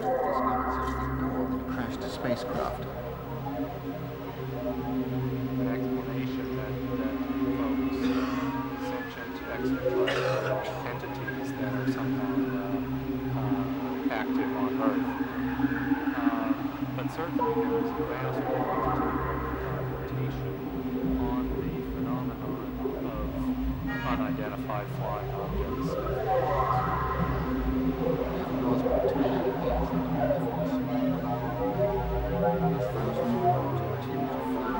discovered something more than a crashed spacecraft. An explanation that invokes sentient extraterrestrial entities that are somehow active on Earth. But certainly there is a vast quantity of documentation on the phenomenon of unidentified flying objects. Whatever was between is enormous. These thousands of miles continue to fly.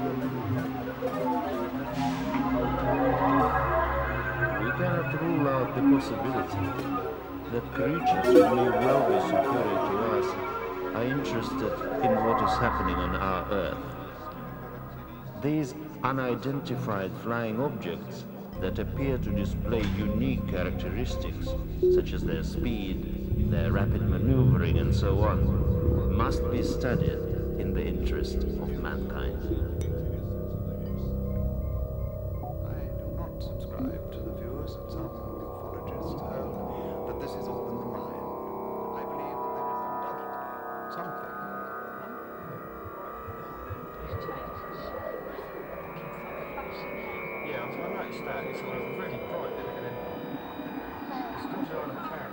We cannot rule out the possibility that creatures who may well be superior to us are interested in what is happening on our Earth. These unidentified flying objects that appear to display unique characteristics, such as their speed, their rapid maneuvering, and so on, must be studied in the interest of mankind. I do not subscribe to the views that some ufologists hold that this is all in the mind. I believe that there is undoubtedly something. Yeah, I noticed that. It's sort of really bright and then it's still on a camera.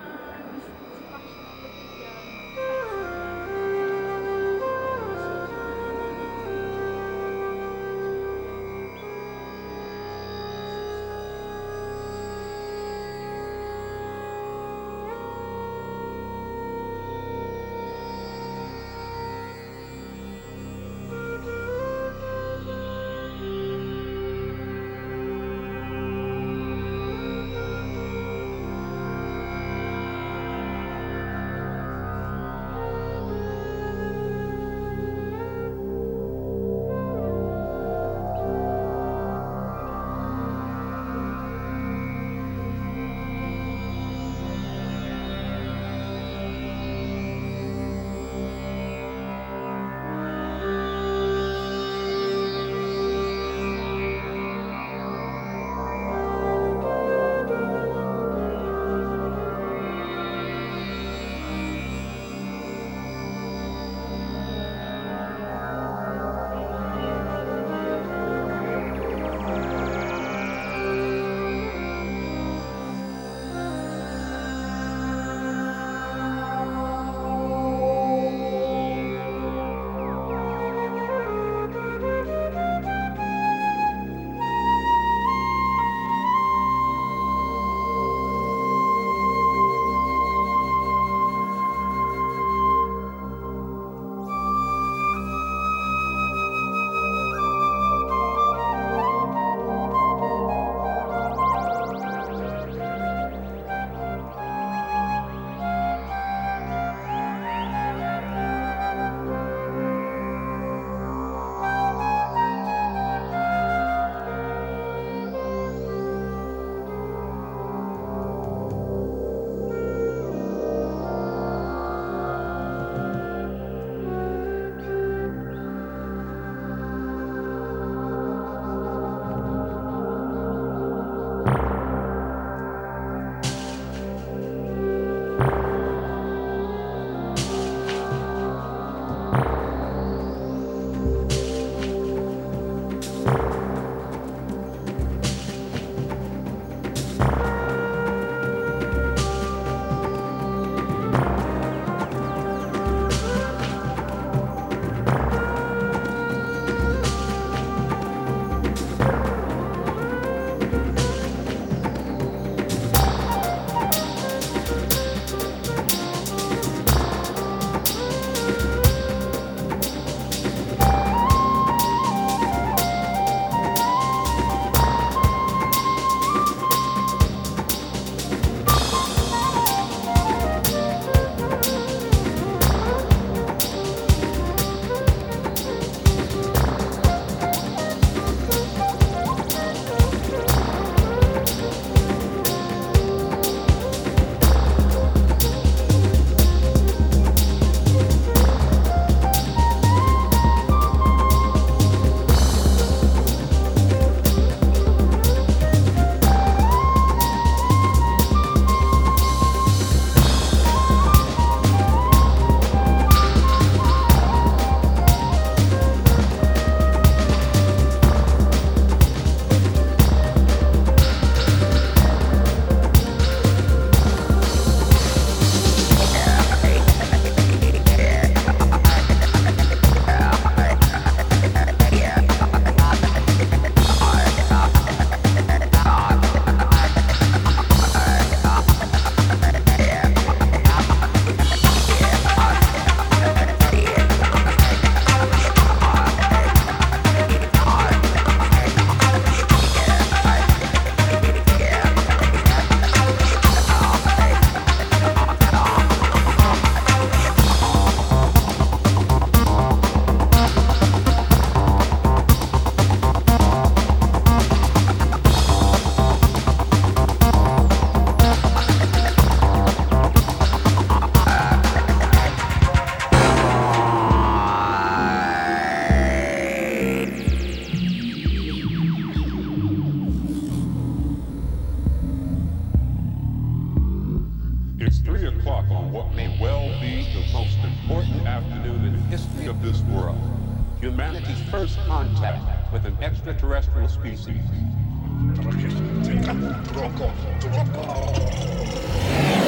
o'clock on what may well be the most important afternoon in the history of this world. Humanity's first contact with an extraterrestrial species.